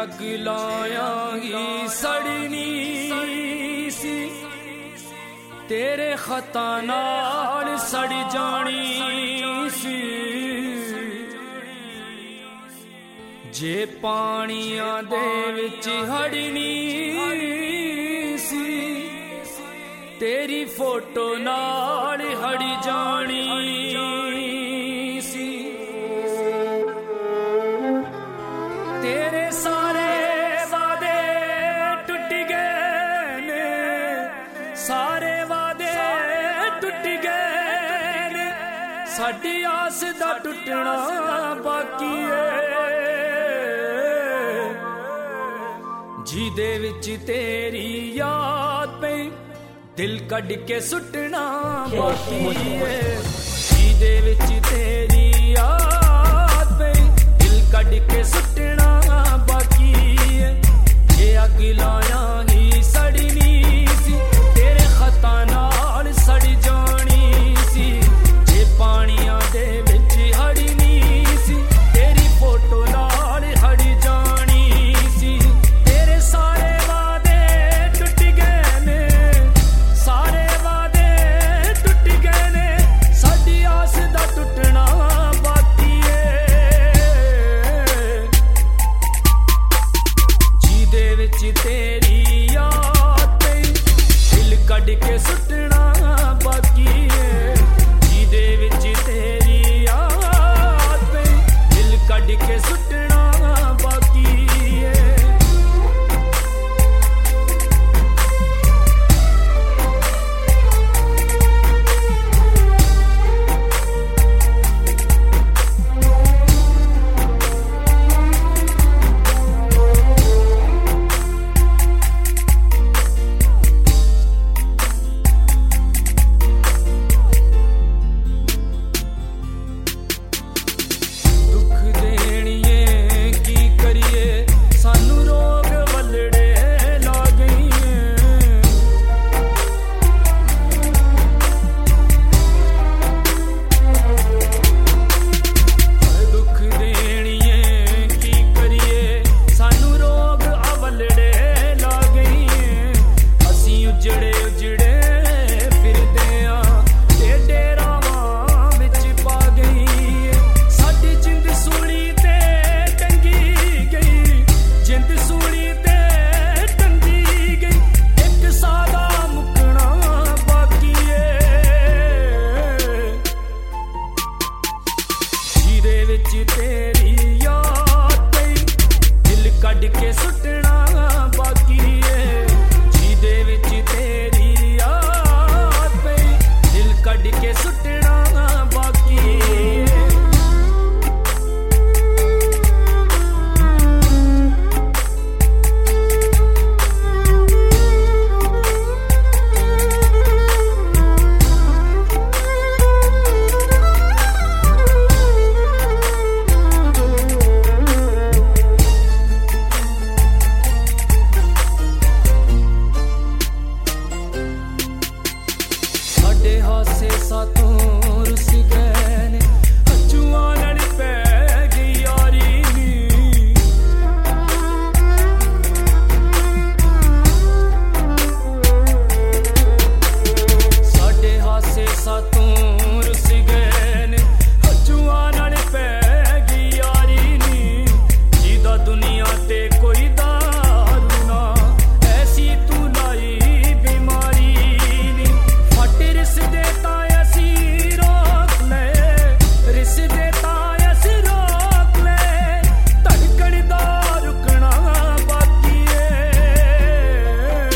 अग लायांगी सड़नी सी तेरे खता नाल सड़ जानी सी जे पानियां दे विच हड़नी सी तेरी फोटो नाल हड़ जानी सी तेरे सारे वादे टुट गए ने सारे वादे टुट गए ने साडी आस दा टुटना बाकी है जिदे विच तेरी याद पे दिल कढ़ के सुटना बाकी है जिदे विच तेरी याद पे दिल कढ़ के सुटना बाकी है जे अग लायांगी सड़नी सी तेरे खता नाल सड़ जानी सी जे पानियां दे विच हड़नी सी तेरी फोटो नाल हड़ जानी सी तेरे सारे वादे टुट गए ने सारे वादे टुट गए ने साडी आस दा टुटना बाकी तेरी याद पे दिल कढ़ के सुटना बाकी है जिदे विच तेरी याद पे दिल कढ़ के सुटना बाकी है तेरी याद पे दिल कढ़ के सुटना बाकी है जिदे विच तेरी याद पे दिल कढ़ के सुटना बाकी है हासे सातों रुस गए ने हंजुआं लड़ पै गई यारी नी साडे हासे सातों रुस गए ने हंजुआं लड़ पै गई यारी नी जिदा दुनिया ते कोई दारू ना ऐसी तू लाई बीमारी नी फट रिस देता ऐसी रोक ले रिस देता ऐसी रोक ले धड़कन दा रुकना बाकी है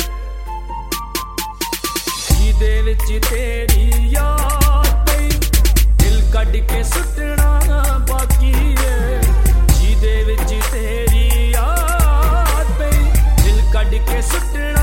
जिदे विच तेरी याद पे दिल कढ़ के सुटना बाकी है जिदे विच तेरी याद पे दिल कढ़ के सुटना